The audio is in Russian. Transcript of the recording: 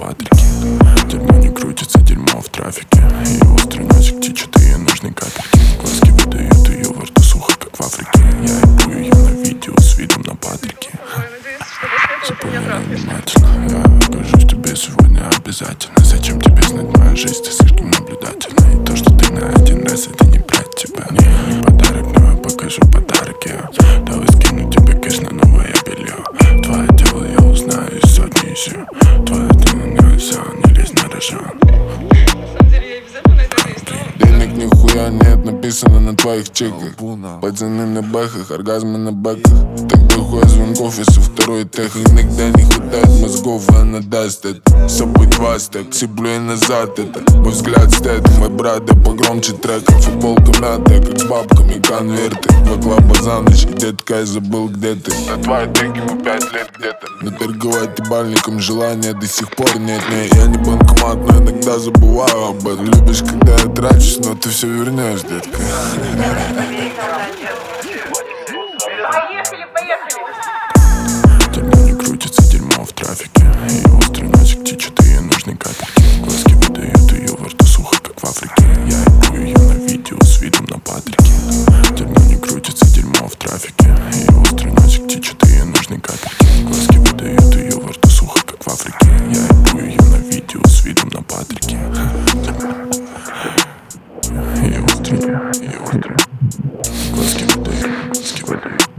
Патрике. Дерьмо не крутится, дерьмо в трафике. И острый носик течет, и ей нужны капельки. Глазки выдают ее, во рту сухо, как в Африке. Я ебу ее на видео с видом на Патрике. Запоминай внимательно, я окажусь тебе сегодня обязательно. Зачем тебе знать мою жизнь, ты слишком наблюдательна. И то, что ты на один раз, это не брать тебя. Не подарок, но я покажу подарки. Давай скину тебе кэш на новое белье. Твое дело я узнаю из сотни еще. Твое дело нельзя, не лезь на рожон. Денег нихуя нет, написано на твоих чеках. Пацаны на бэхах, оргазмы на бэках. Так дохуя звонков, если второй тех. Иногда не хватает мозгов, и она даст это. С собой два стек, сиплю и назад это. Мой взгляд стет, мой брат, да погромче трека. Футболка мятая, как с бабками конверты. Баклава за ночь, и детка, я забыл, где ты. На твои теги мы 5 лет где-то. Наторговать ебальником желания до сих пор нет. Не, я не банкомат, но иногда забываю об этом. Любишь, когда я трачусь, но ты все вернешь, детка. Дерьмо не крутится, дерьмо в трафике. И острый носик течет, и ей нужны капельки. Глазки выдают ее, во рту сухо, как в Африке. Я ебу ее на видео с видом на Патрике. Дерьмо не крутится, дерьмо в трафике. И острый носик течет, и ей нужны капельки. Глазки выдают ее, во рту сухо, как в Африке. Я ебу ее на видео с видом на Патрике. И острый, глазки выдают, глазки выдают.